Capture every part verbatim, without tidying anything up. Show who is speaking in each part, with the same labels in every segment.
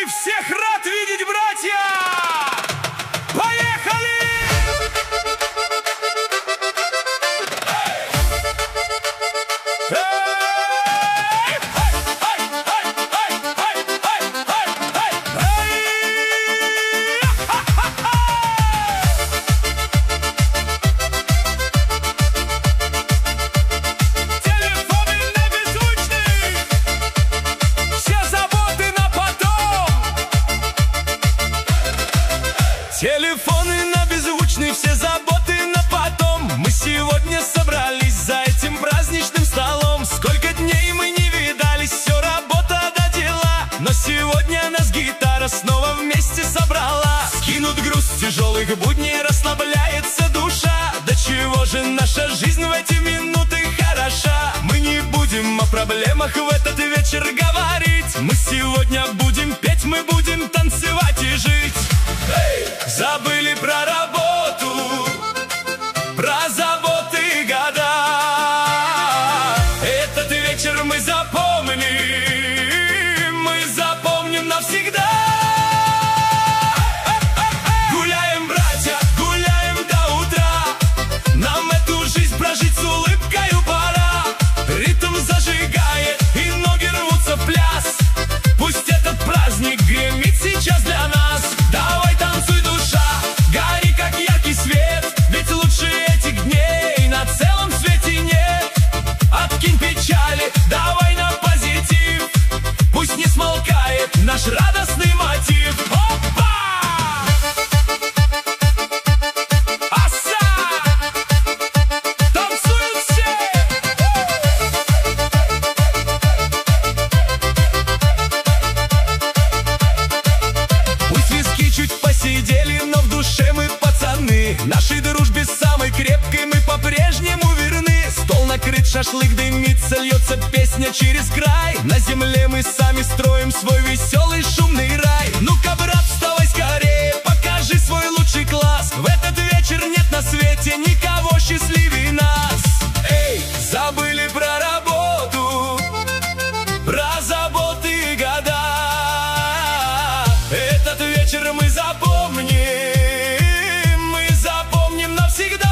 Speaker 1: край всех рад видеть, братья! Поехали! Телефоны на беззвучный, все заботы на потом. Мы сегодня собрались за этим праздничным столом. Сколько дней мы не видались, все работа до дела. Но сегодня нас гитара снова вместе собрала. Скинут груз тяжелых будней, расслабляется душа. До чего же наша жизнь в эти минуты хороша. Мы не будем о проблемах в этот вечер говорить. Мы сегодня будем петь, мы будем танцевать и жить. Забыли про работу, про заботы и года. Этот вечер мы запомним, мы запомним навсегда. Гуляем, братья, гуляем до утра. Нам эту жизнь прожить с улыбкою пора. Ритм зажигает и ноги рвутся в пляс. Пусть этот праздник гремит сейчас для нас. Давай танцуй, душа, гори как яркий свет. Ведь лучше этих дней на целом свете нет. Откинь печали, давай на позитив. Пусть не смолкает наш радостный мотив. Опа! Аса! Танцуют все! Пусть виски чуть посидели, но в душе мы пацаны. Нашей дружбе самой крепкой мы по-прежнему верны. Стол накрыт, шашлык дымится, льется песня через край. На земле мы сами строим свой веселый шумный рай. Ну-ка, брат, вставай скорее, покажи свой лучший класс. В этот вечер нет на свете никого счастливее нас. Эй, забыли про работу, про заботы и года. Этот вечер мы запомним, мы запомним навсегда.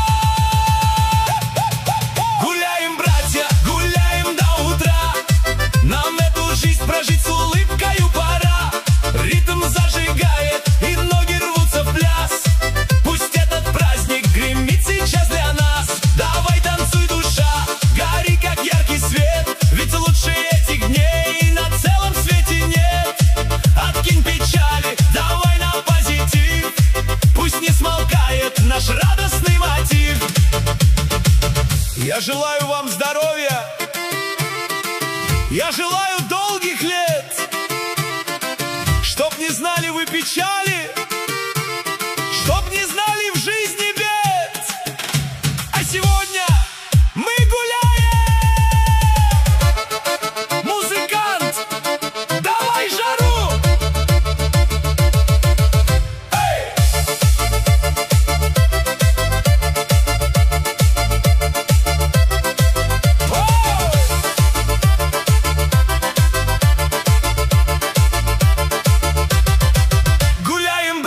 Speaker 1: Гуляем, братья, гуляем до утра. Нам эту жизнь прожить с улыбкою пора. Ритм зажигает и ноги рвутся в пляс. Пусть этот праздник гремит сейчас для нас. Давай танцуй, душа, гори как яркий свет. Ведь лучше этих дней на целом свете нет. Откинь печали, давай на позитив. Пусть не смолкает наш радостный мотив. Я желаю вам здоровья, я желаю долгих лет, чтоб не знали вы печали, чтоб не знали в жизни бед. А сегодня мы гуляем! Музыкант, давай жару! Эй! Гуляем,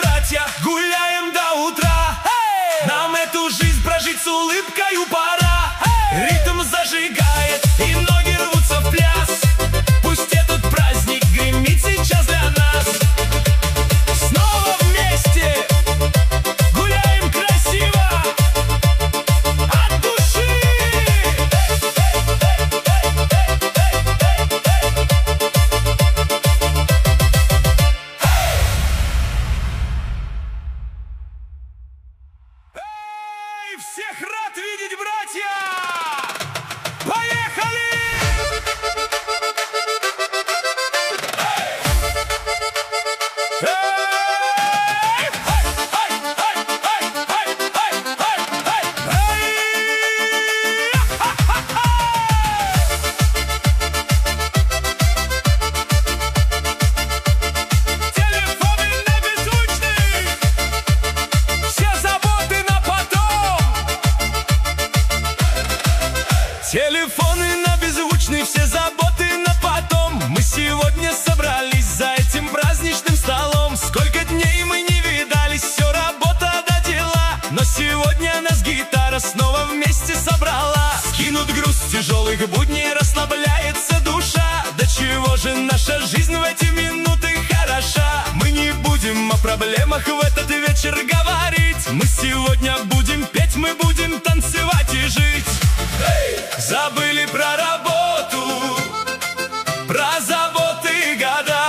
Speaker 1: проблемах в этот вечер говорить. Мы сегодня будем петь, мы будем танцевать и жить. Эй! Забыли про работу, про заботы и года.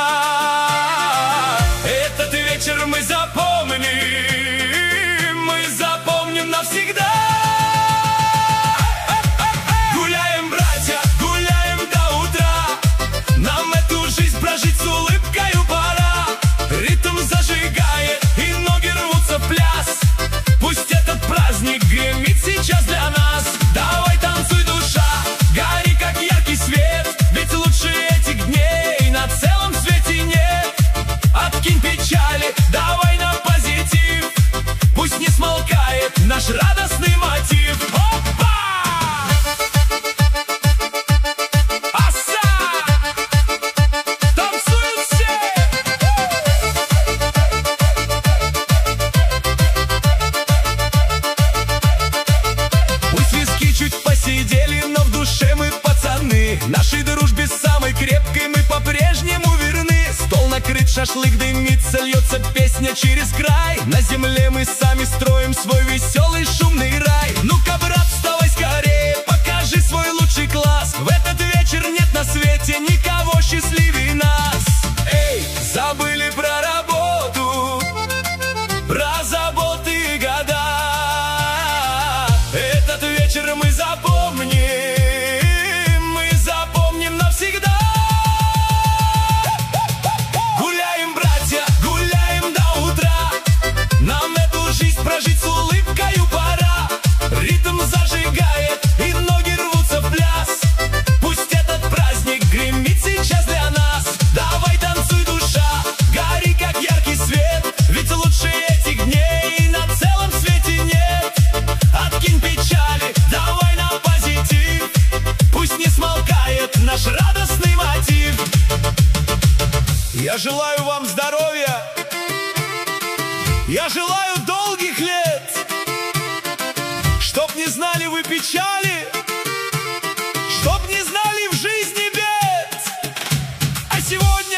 Speaker 1: Этот вечер мы запомним, мы запомним навсегда. Гуляем, братья, гуляем до утра. Нам эту жизнь прожить с улыбкою пора. Ритм зажигает и ноги рвутся в пляс. Пусть этот праздник гремит сейчас для нас. Давай танцуй, душа, гори как яркий свет. Ведь лучше этих дней на целом свете нет. Откинь печали, давай на позитив. Пусть не смолкает наш радостный мотив. Опа! Посидели, но в душе мы пацаны. Нашей дружбе самой крепкой мы по-прежнему верны. Стол накрыт, шашлык дымится, льется песня через край. На земле мы сами строим свой веселый шумный рай. Ну-ка, брат, вставай скорее, покажи свой лучший класс. В этот вечер нет на свете никого счастливее нас. Эй, забыли про работу, про заботы и года. Этот вечер мы запомним, мы запомним навсегда. Гуляем, братья, гуляем до утра. Нам эту жизнь прожить с улыбкою пора. Ритм зажигает и ноги рвутся в пляс. Пусть этот праздник гремит сейчас для нас. Давай танцуй, душа, гори как яркий свет. Ведь лучше этих дней на целом свете нет. Откинь печали, давай на позитив. Пусть не смолкает наш радостный мотив. Я желаю вам здоровья, я желаю долгих лет, чтоб не знали вы печали, чтоб не знали в жизни бед. А сегодня